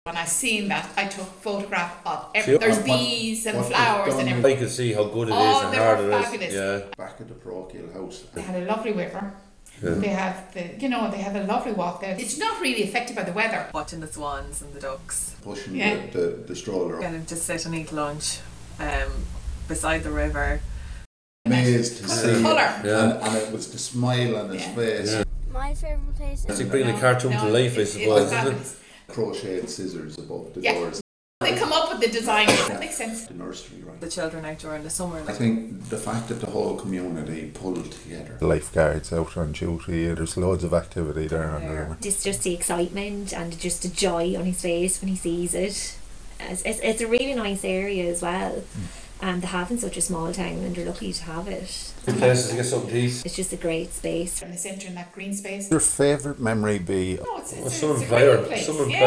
When I seen that, I took a photograph of See, there's bees and flowers and everything. I can see how good it is and they hard were it fabulous. is. Yeah. Back at the parochial house. They had a lovely river. Yeah. They have they have a lovely walk there. It's not really affected by the weather. Watching the swans and the ducks. Pushing Yeah. the stroller. Kind of just sit and eat lunch beside the river. Amazed to see Colour. it. And it was the smile on his face. Yeah. My favourite place It's is like bringing a cartoon to life, I suppose, It's isn't it? fabulous. Crocheted scissors above the Yeah. doors. They come up with the design. That makes sense. The nursery, right? The children out during the summer. I think the fact that the whole community pulled together. Lifeguards out on duty, there's loads of activity there on the river. Just the excitement and just the joy on his face when he sees it. It's a really nice area as well. And they have in such a small town and they're lucky to have it. Good places to get something to eat. It's just a great space. In the centre in that green space. Your favourite memory be No, it's Someone a great prior, place. someone Yeah.